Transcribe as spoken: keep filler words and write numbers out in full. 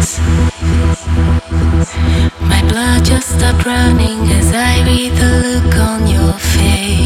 My blood just stopped running as I read the look on your face.